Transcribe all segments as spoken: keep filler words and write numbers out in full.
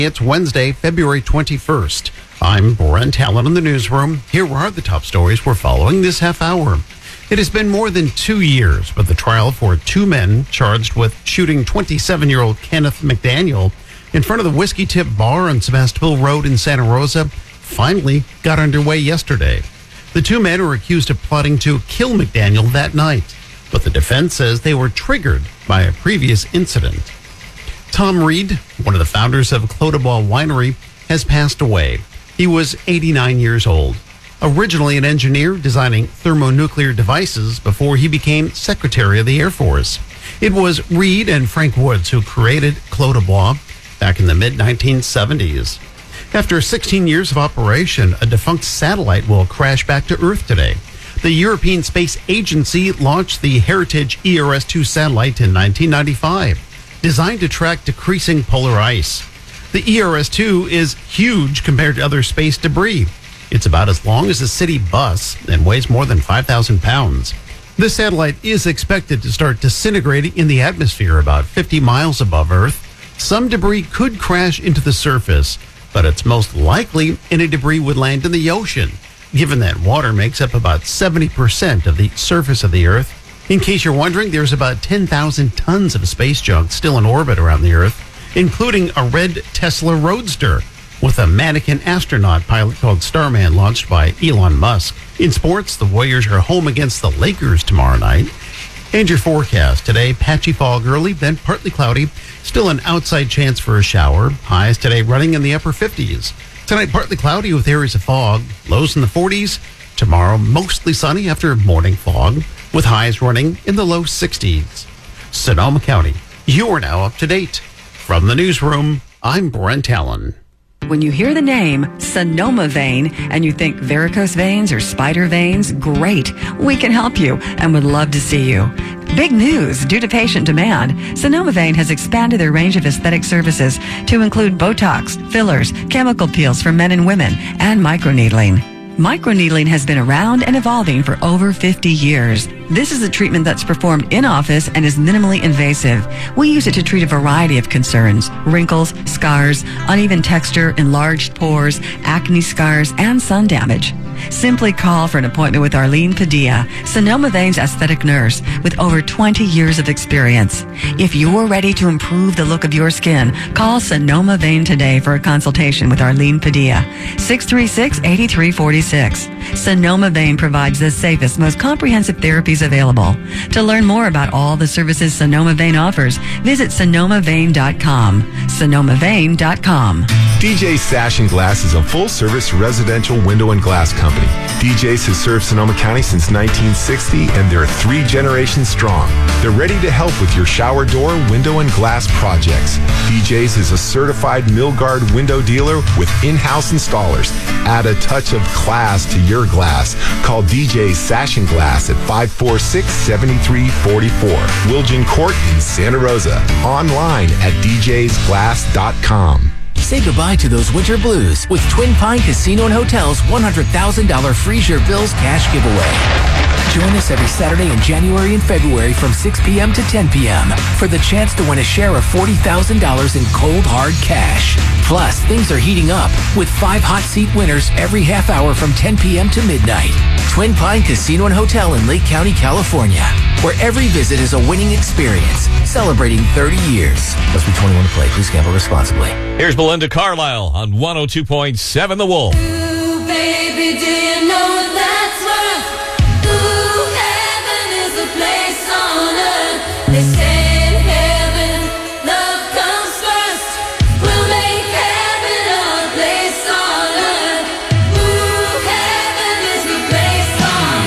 It's Wednesday, February twenty-first. I'm Brent Allen in the newsroom. Here are the top stories we're following this half hour. It has been more than two years, but the trial for two men charged with shooting twenty-seven-year-old Kenneth McDaniel in front of the Whiskey Tip Bar on Sebastopol Road in Santa Rosa finally got underway yesterday. The two men were accused of plotting to kill McDaniel that night, but the defense says they were triggered by a previous incident. Tom Reed, one of the founders of Clos du Bois Winery, has passed away. He was eighty-nine years old. Originally an engineer designing thermonuclear devices before he became Secretary of the Air Force. It was Reed and Frank Woods who created Clos du Bois back in the mid nineteen seventies. After sixteen years of operation, a defunct satellite will crash back to Earth today. The European Space Agency launched the Heritage E R S two satellite in nineteen ninety-five. Designed to track decreasing polar ice. The E R S two is huge compared to other space debris. It's about as long as a city bus and weighs more than five thousand pounds. The satellite is expected to start disintegrating in the atmosphere about fifty miles above Earth. Some debris could crash into the surface, but it's most likely any debris would land in the ocean, given that water makes up about seventy percent of the surface of the Earth. In case you're wondering, there's about ten thousand tons of space junk still in orbit around the Earth, including a red Tesla Roadster with a mannequin astronaut pilot called Starman launched by Elon Musk. In sports, the Warriors are home against the Lakers tomorrow night. And your forecast today, patchy fog early, then partly cloudy. Still an outside chance for a shower. Highs today running in the upper fifties. Tonight, partly cloudy with areas of fog. Lows in the forties. Tomorrow, mostly sunny after morning fog, with highs running in the low sixties. Sonoma County, you are now up to date. From the newsroom, I'm Brent Allen. When you hear the name Sonoma Vein and you think varicose veins or spider veins, great. We can help you and would love to see you. Big news, due to patient demand, Sonoma Vein has expanded their range of aesthetic services to include Botox, fillers, chemical peels for men and women, and microneedling. Microneedling has been around and evolving for over fifty years. This is a treatment that's performed in office and is minimally invasive. We use it to treat a variety of concerns: wrinkles, scars, uneven texture, enlarged pores, acne scars, and sun damage. Simply call for an appointment with Arlene Padilla, Sonoma Vein's aesthetic nurse with over twenty years of experience. If you're ready to improve the look of your skin, call Sonoma Vein today for a consultation with Arlene Padilla, six three six, eight three four six. Sonoma Vein provides the safest, most comprehensive therapies available. To learn more about all the services Sonoma Vein offers, visit sonoma vein dot com. sonoma vein dot com. D J's Sash and Glass is a full-service residential window and glass company. D J's has served Sonoma County since nineteen sixty, and they're three generations strong. They're ready to help with your shower door, window, and glass projects. D J's is a certified Milgard window dealer with in-house installers. Add a touch of class to your glass. Call D J's Sash and Glass at five four six, seven three four four. Wilgen Court in Santa Rosa. Online at d j's glass dot com. Say goodbye to those winter blues with Twin Pine Casino and Hotel's one hundred thousand dollars Freeze Your Bills cash giveaway. Join us every Saturday in January and February from six p.m. to ten p.m. for the chance to win a share of forty thousand dollars in cold, hard cash. Plus, things are heating up with five hot seat winners every half hour from ten p.m. to midnight. Twin Pine Casino and Hotel in Lake County, California, where every visit is a winning experience, celebrating thirty years. Must be twenty-one to play. Please gamble responsibly. Here's Belinda Carlisle on one oh two point seven The Wolf. Ooh, baby, do you know what that's worth? Ooh, heaven is a place on earth. They say in heaven, love comes first. We'll make heaven a place on earth. Ooh, heaven is a place on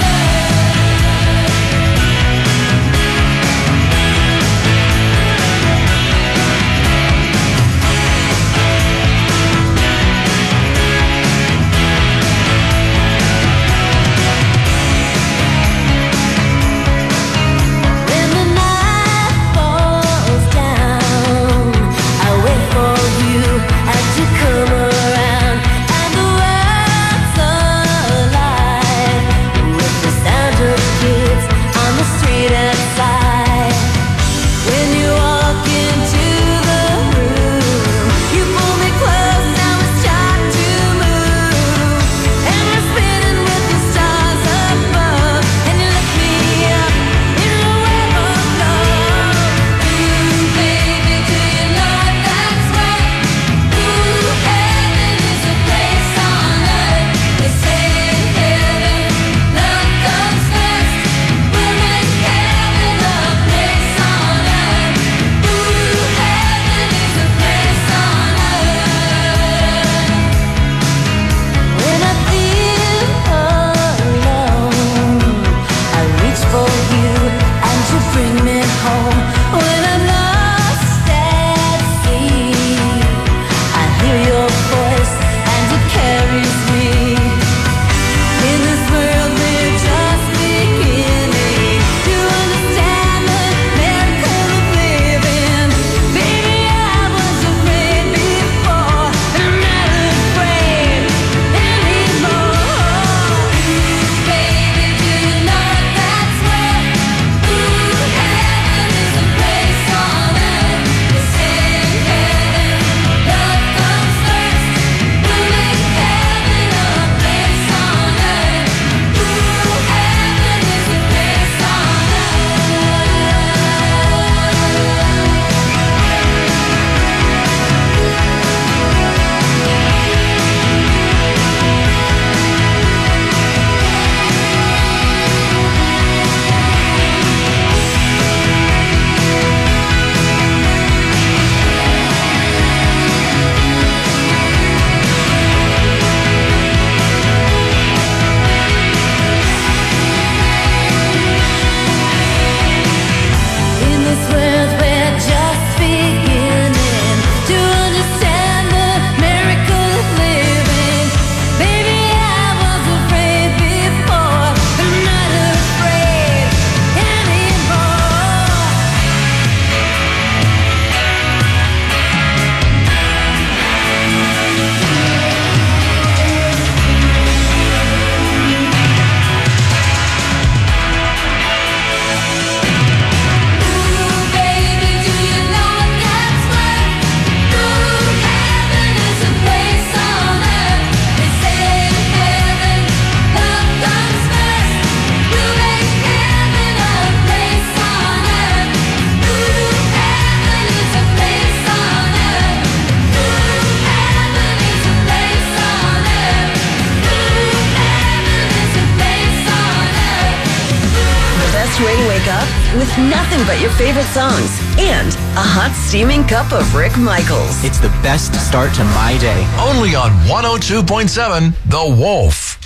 wake up with nothing but your favorite songs and a hot steaming cup of Rick Michaels. It's the best start to my day. Only on one oh two point seven The Wolf.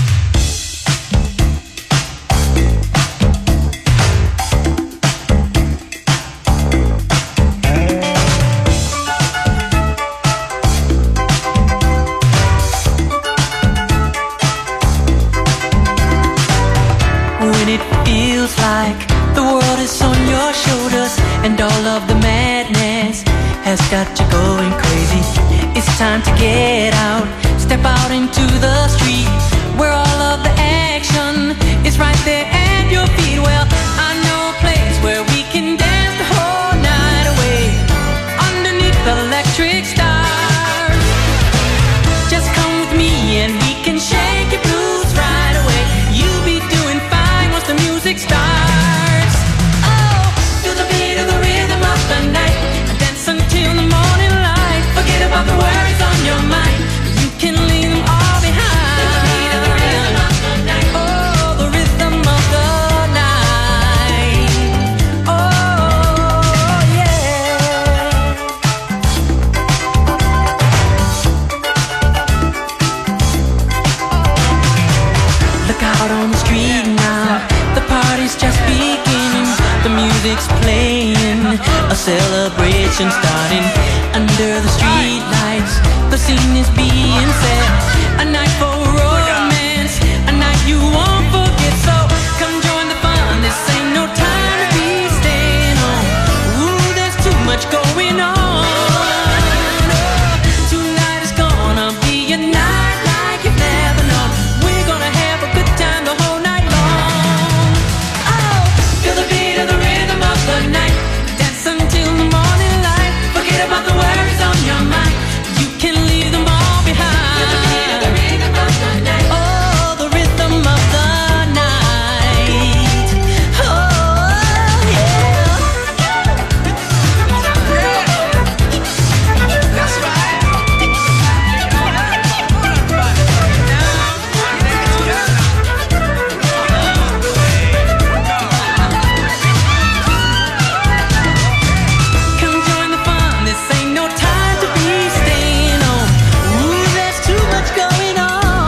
When it feels like the world is on your shoulders and all of the madness has got you going crazy, it's time to get out, step out into the street where all of the action is right there at your feet. Well, I know a place where we can dance the whole night away underneath the electric stars. Just come with me and we can shake your blues right away. You'll be doing fine once the music starts. Oh, feel the beat of the rhythm of the night. Dance until the morning light. Forget about the worries on your mind. You can leave them all behind. Feel the beat of the rhythm of the night. Oh, the rhythm of the night. Oh, yeah. Look out on the street now, the party's just beginning. The music's playing, a celebration starting. Under the street lights, the scene is being set. A night for romance, a night you won't forget. So come join the fun, this ain't no time to be staying home. Ooh, there's too much going on. Tonight is gonna be a night like you've never known. We're gonna have a good time the whole night long. Oh, feel the beat of the rhythm of the night. Dance until the morning light. Forget about the worries on your mind. You can leave them all behind. Feel the beat of the rhythm of the night. Oh, the rhythm of the night. Oh, yeah. That's right. Come join the fun, this ain't no time to be staying home. Ooh, there's too much going on.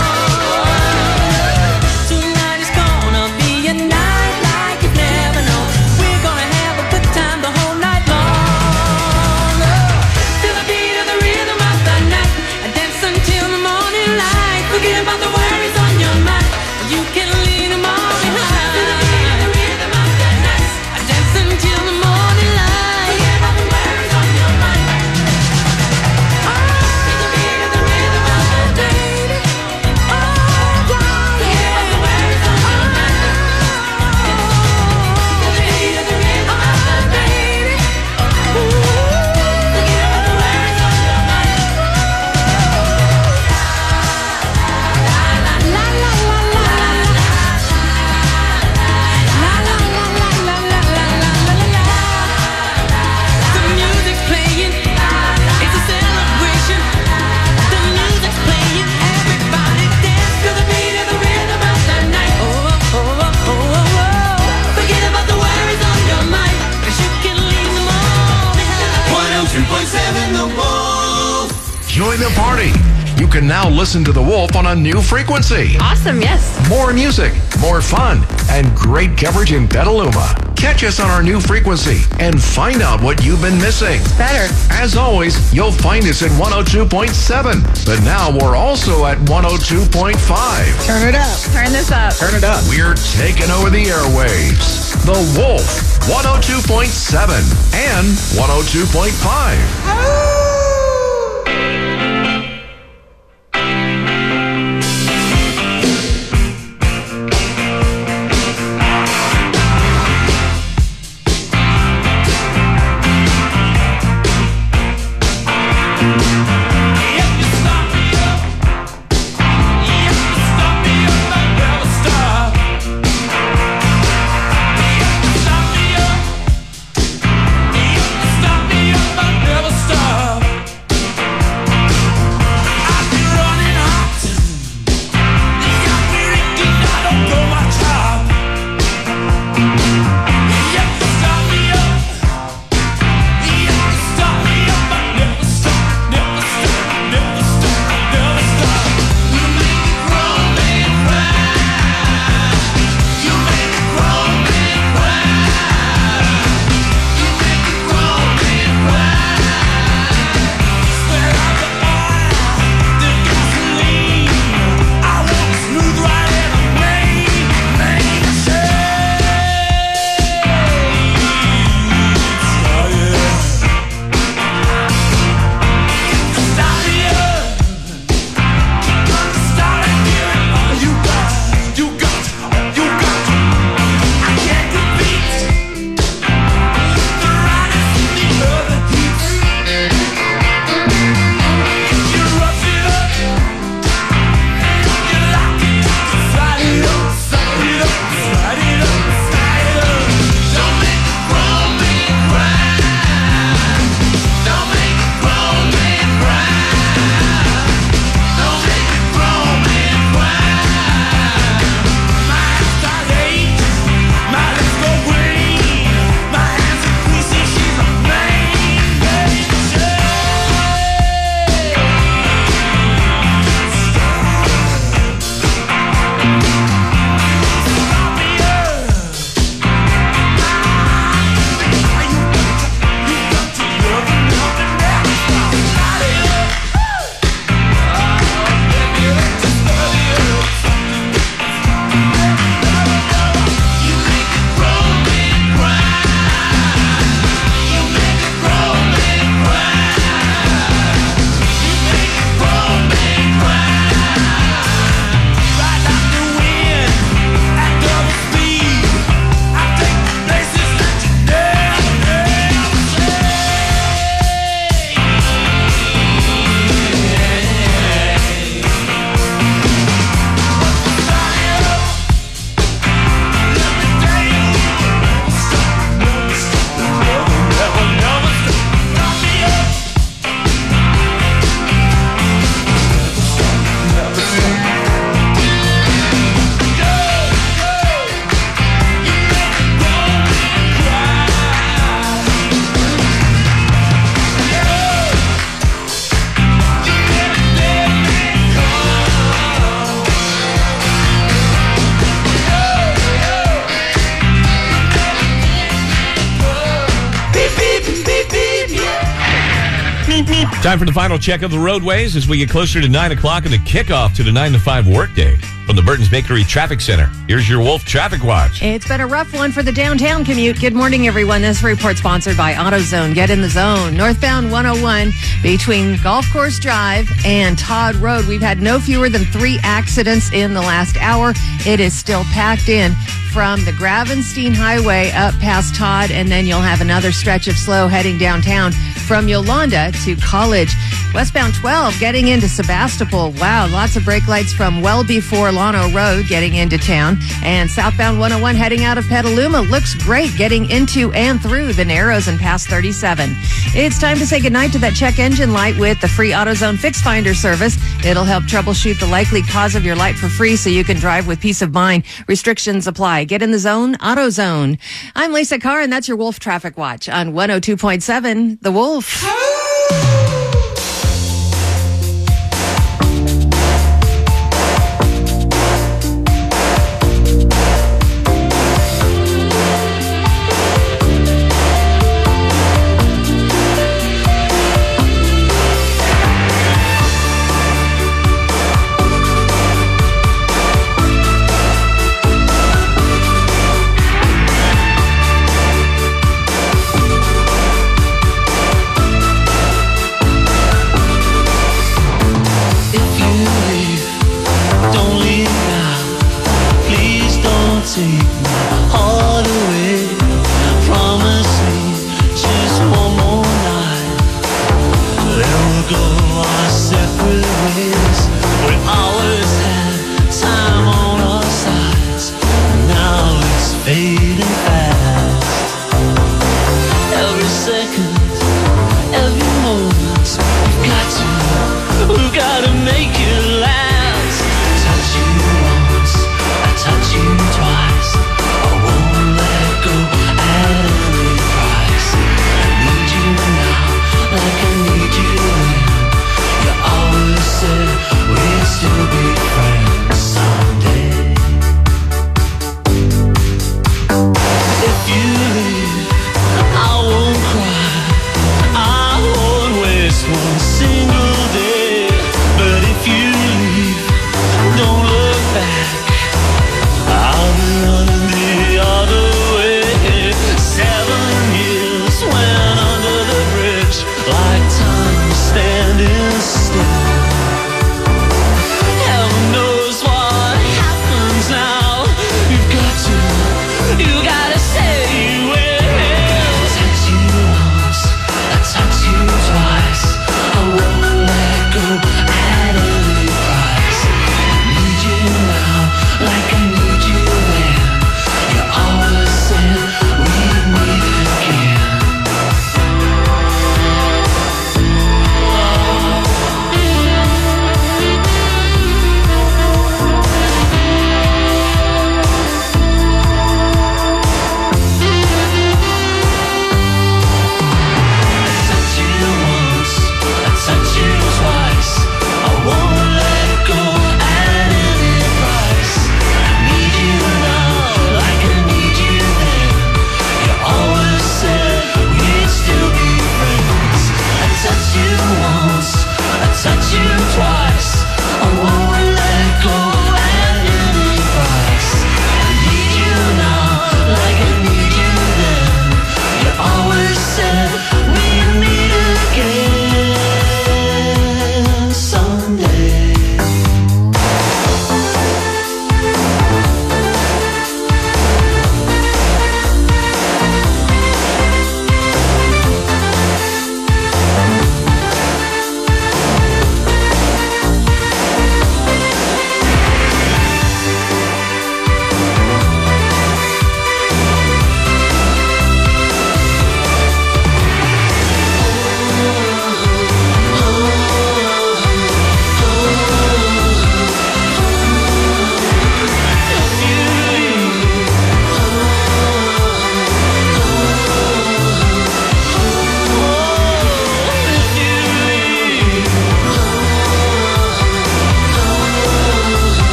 Tonight is gonna be a night like you've never known. We're gonna have a good time the whole night long. Feel the beat of the rhythm of the night. Dance until the morning light. Forget about the worries on your mind. You can leave them all behind. Feel the beat of the rhythm of the night. Dance until the morning light. Forget about the worries on your mind. Feel the beat of the rhythm of the night. Oh, forget about the worries on your mind. Feel the beat of the rhythm of the night. Forget about the worries on your mind. La la la la la. La la la la la la la la la. The music's playing, it's a celebration. The music's playing, everybody dance to the beat of the rhythm of the night. Oh oh oh oh oh oh. Forget about the worries on your mind, 'cause you can leave them all behind. one oh two point seven The Wolf. Join the party. You can now listen to The Wolf on a new frequency. Awesome, yes. More music, more fun, and great coverage in Petaluma. Catch us on our new frequency and find out what you've been missing. Better. As always, you'll find us at one oh two point seven, but now we're also at one oh two point five. Turn it up. Turn this up. Turn it up. We're taking over the airwaves. The Wolf, one oh two point seven and one oh two point five. Stop me up, I never stop. Time for the final check of the roadways as we get closer to nine o'clock and the kickoff to the nine to five workday. From the Burton's Bakery Traffic Center, here's your Wolf Traffic Watch. It's been a rough one for the downtown commute. Good morning, everyone. This report sponsored by AutoZone. Get in the zone. Northbound one oh one between Golf Course Drive and Todd Road. We've had no fewer than three accidents in the last hour. It is still packed in from the Gravenstein Highway up past Todd, and then you'll have another stretch of slow heading downtown from Yolanda to College. Westbound twelve getting into Sebastopol. Wow, lots of brake lights from well before Lano Road getting into town. And southbound one oh one heading out of Petaluma looks great getting into and through the Narrows and past thirty-seven. It's time to say goodnight to that check engine light with the free AutoZone Fix Finder service. It'll help troubleshoot the likely cause of your light for free so you can drive with peace of mind. Restrictions apply. Get in the zone, AutoZone. I'm Lisa Carr, and that's your Wolf Traffic Watch on one oh two point seven The Wolf.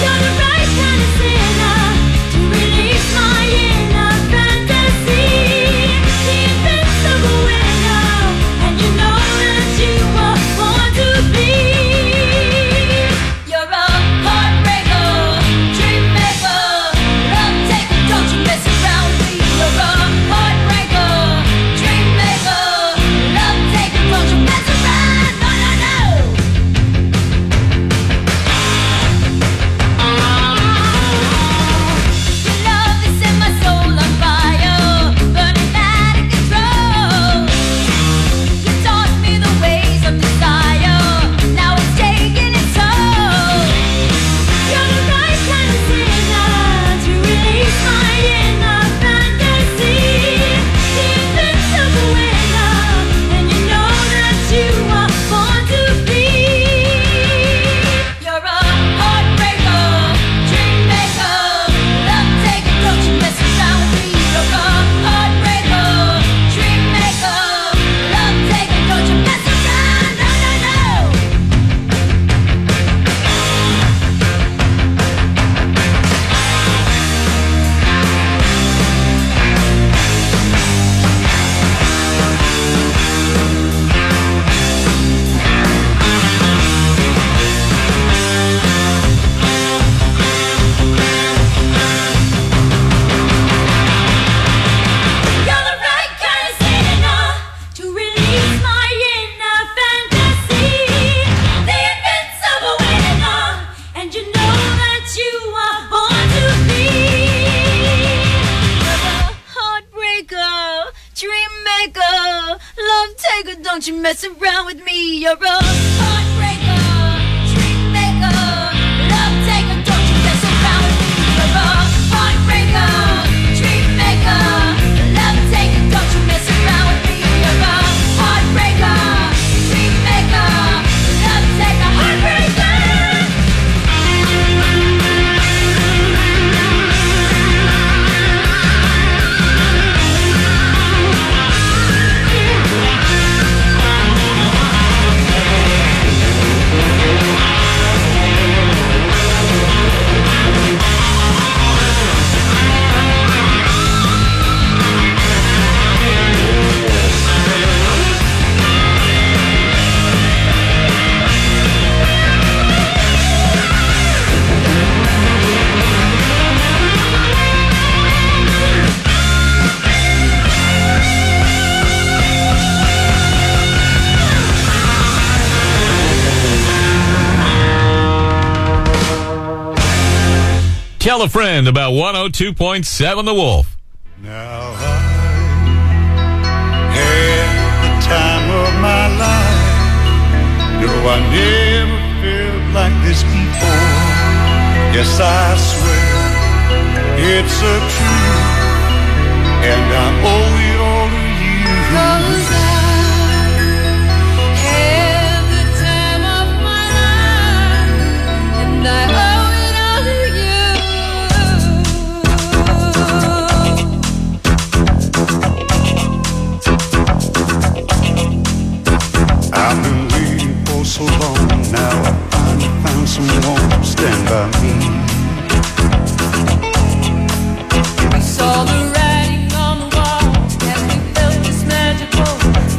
You're the right kind of sinner to release my inner fantasy. The invincible winner, and you know that you were born to be. You're a heartbreaker, dream maker, love taker, don't you mess around with me. You're a heartbreaker, dream maker, love taker, don't you mess around. No, no, no. Your love has set my soul on fire, burning out of control. You taught me the ways of desire, now it's taking its toll. You're the right kind of sinner to release my inner fantasy. The invincible winner, and you know that you are born to be. You're a heartbreaker, dream maker, love taker, don't you mess around with me. You're a heartbreaker, dream maker, love taker, don't you mess around. No, no, no. You're the right kind of sinner to release my inner fantasy. The invincible winner, and you know that you are born to be. You're a heartbreaker, dream maker, love taker, don't you mess around with me. You're a heartbreaker, dream maker, love taker, don't you mess around with me. You're a heartbreaker, dream maker, love taker, don't you mess around with me. You're a heartbreaker, dream maker, love taker, heartbreaker. Tell a friend about one oh two point seven The Wolf. Now I had the time of my life. No, I never felt like this before. Yes, I swear it's a truth, and I owe it all to you. 'Cause I had the time of my life, and I owe it all to you. I've been waiting for so long. Now I finally found someone to stand by me. We saw the writing on the wall, and we felt this magical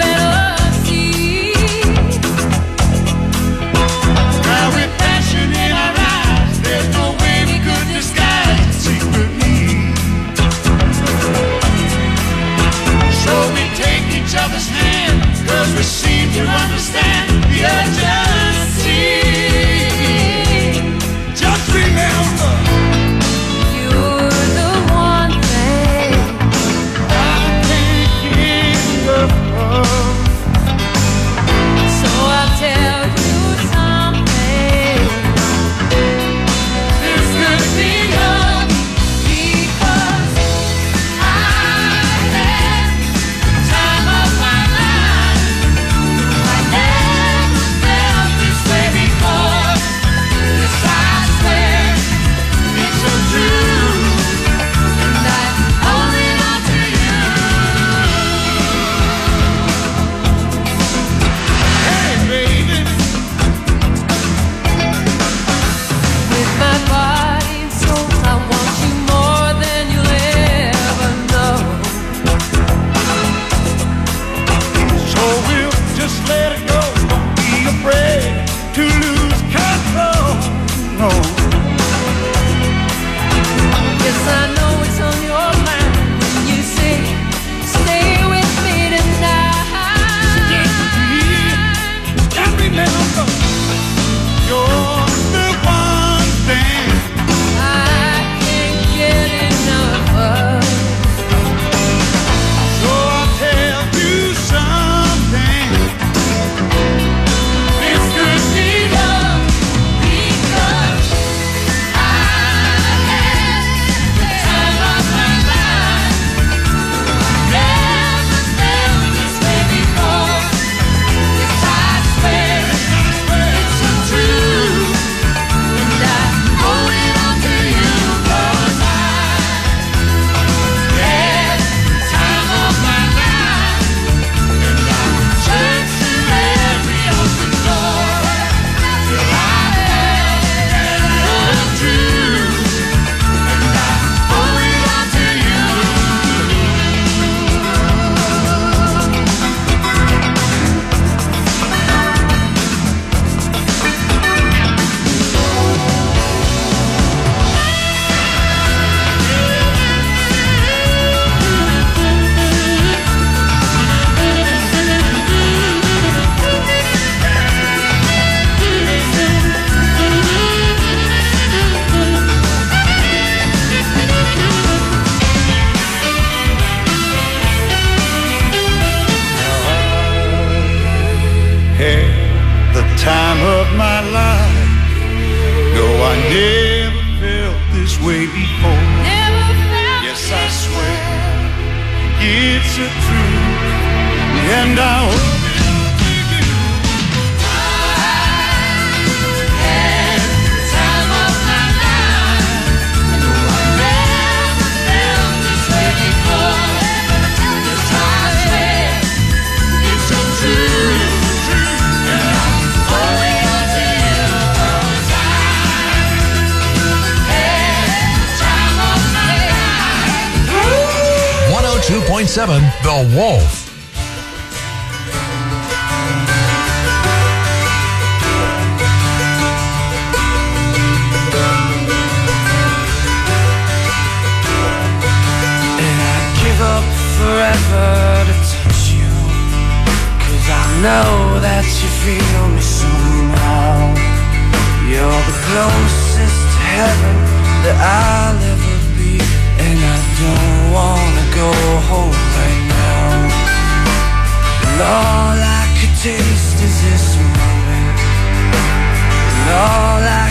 way before. Never felt Yes, I swear it's a truth, and I hope it'll take you. I had the time of my life. Never felt this way before. Yes, I swear it's a truth, and I'm holding on to you 'cause I had the time of my life. one oh two point seven The Wolf. And I'd give up forever to touch you, 'cause I know that you feel me somehow. You're the closest to heaven that I'll ever be, and I don't wanna go home right now. And all I could taste is this moment, and all I